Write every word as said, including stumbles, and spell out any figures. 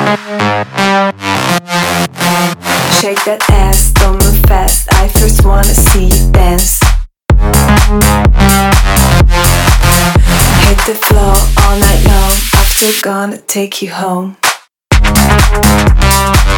Shake that ass, don't move fast. I first wanna see you dance. Hit the floor all night long. After gonna take you home.